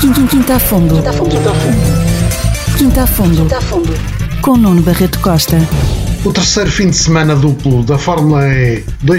Quinta a Fundo. Quinta a Fundo. Com Nuno Barreto Costa. O terceiro fim de semana duplo da Fórmula E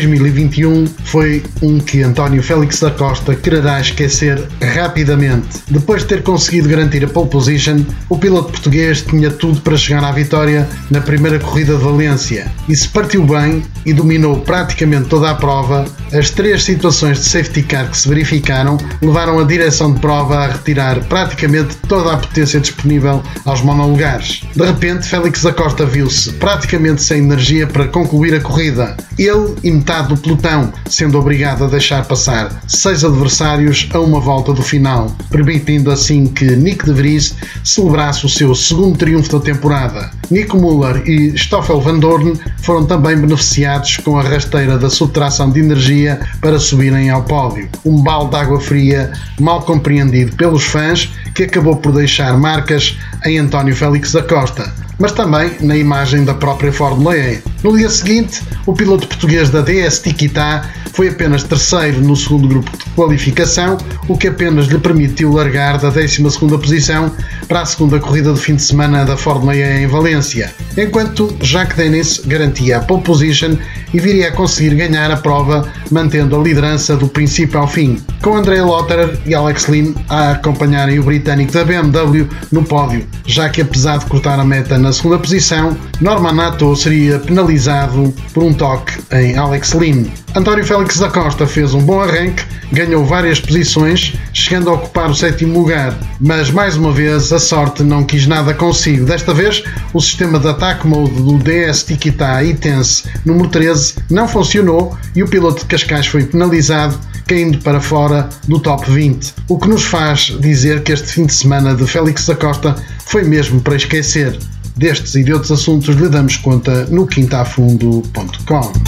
2021 foi um que António Félix da Costa quererá esquecer rapidamente. Depois de ter conseguido garantir a pole position, o piloto português tinha tudo para chegar à vitória na primeira corrida de Valência e se partiu bem e dominou praticamente toda a prova. As três situações de safety car que se verificaram levaram a direção de prova a retirar praticamente toda a potência disponível aos monolugares. De repente, Félix da Costa viu-se praticamente sem energia para concluir a corrida. Ele e metade do pelotão, sendo obrigado a deixar passar 6 adversários a uma volta do final, permitindo assim que Nick de Vries celebrasse o seu segundo triunfo da temporada. Nico Müller e Stoffel Vandoorne foram também beneficiados com a rasteira da subtração de energia para subirem ao pódio. Um balde de água fria mal compreendido pelos fãs que acabou por deixar marcas em António Félix da Costa, mas também na imagem da própria Fórmula E. No dia seguinte, o piloto português da DS Tikita foi apenas terceiro no segundo grupo de qualificação, o que apenas lhe permitiu largar da 12ª posição para a segunda corrida do fim de semana da Fórmula E em Valência, enquanto Jacques Denis garantia a pole position e viria a conseguir ganhar a prova mantendo a liderança do princípio ao fim, com André Lotterer e Alex Lynn a acompanharem o britânico da BMW no pódio, já que apesar de cortar a meta na segunda posição, Norman Nato seria penalizado por um toque em Alex Lynn. António Félix da Costa fez um bom arranque, ganhou várias posições, chegando a ocupar o 7º lugar, mas mais uma vez a sorte não quis nada consigo. Desta vez, o sistema de attack mode do DS Tikita E-Tense número 13 não funcionou e o piloto de Cascais foi penalizado, caindo para fora do top 20, o que nos faz dizer que este fim de semana de Félix da Costa foi mesmo para esquecer. Destes e de outros assuntos lhe damos conta no quintaafundo.com.